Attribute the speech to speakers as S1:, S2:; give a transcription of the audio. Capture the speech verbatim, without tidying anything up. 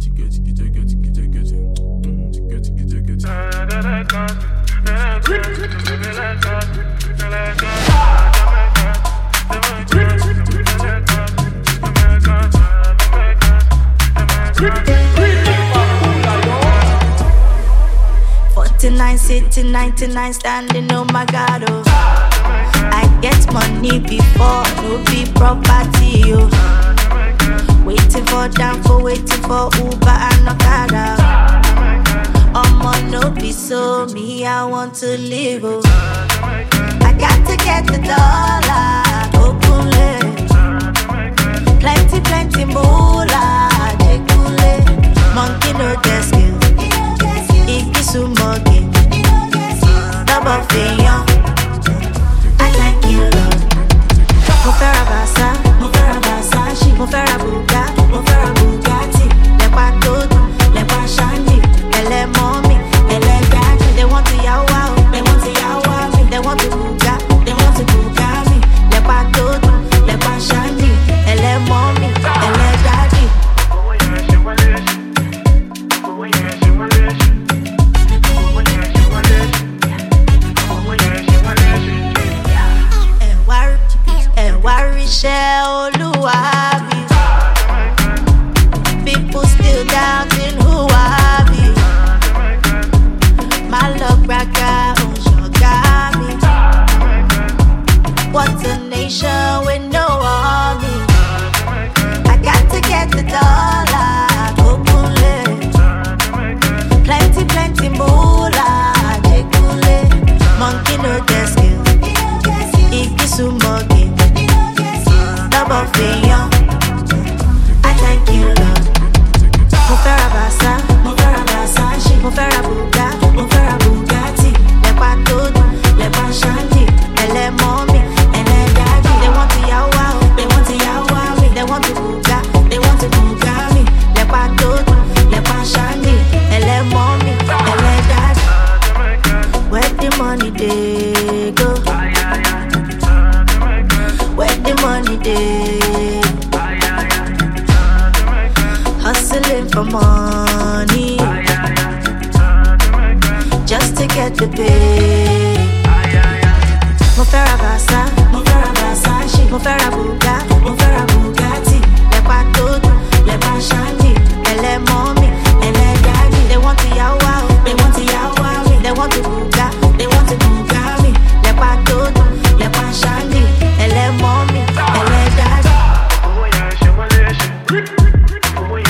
S1: forty-nine sitting, ninety-nine standing, oh my God, oh. I get money before, no be property, oh. Waiting for Danfo, waiting for Uber and Okada. I'ma no be so me, I want to live, oh. I got to get the dollar, open it. Plenty, plenty moolah, jekule. Monkey no get skill, iki sumoke. Double fiyon, I thank you, Lord. Mo fẹ́ ra Versa, mo fẹ́ ra Versace, mo fẹ́ ra Bugatti, mo fẹ́ ra Bugatti. Lẹ́pa tó dùn, lẹ́pa shiny, ẹlẹ́ mọ́mì, ẹlẹ́ daddy. They want to yawa o, they want to yawa me, they want to buga, they want to buga me. Lẹ́pa tó dùn, lẹ́pa shiny, ẹlẹ́ mọ́mì, ẹlẹ́ daddy. Iṣẹ́ Olúwa mi. People still doubting who I be. My luck bragga, oh ṣọ̀gá mi. What a nation with no army. I got to get the dollar, openly. Plenty, plenty moolah, jekule. Monkey no get skill, iki sumoke. Double fiyon, I thank you, Lord. Mo fẹ́ ra Versa, mo fẹ́ ra Versace, mo fẹ́ ra Bugatti, mo fẹ́ ra Bugatti. Lẹ́pa tó dùn, lẹ́pa shiny, ẹlẹ́ mọ́mì, ẹlẹ́ daddy. They want to yawa o, they want to yawa me, they want to buga, they want to buga me. Lẹ́pa tó dùn, lẹ́pa shiny, ẹlẹ́ mọ́mì, ẹlẹ́ daddy. Where the money dey go? Where the money dey? Hustling for money, just to get the pay. Mo fẹ́ ra Versa, mo fẹ́ ra Versace, mo fẹ́ ra Bugatti, mo fẹ́ ra Bugatti. Lẹ́pa tó dùn, lẹ́pa shiny, ẹlẹ́ mọ́mì, ẹlẹ́ daddy. They want to yawa o, they want to yawa me, they want to buga, they want to buga me. Lẹ́pa tó dùn, lẹ́pa shiny, ẹlẹ́ mọ́mì, ẹlẹ́ daddy.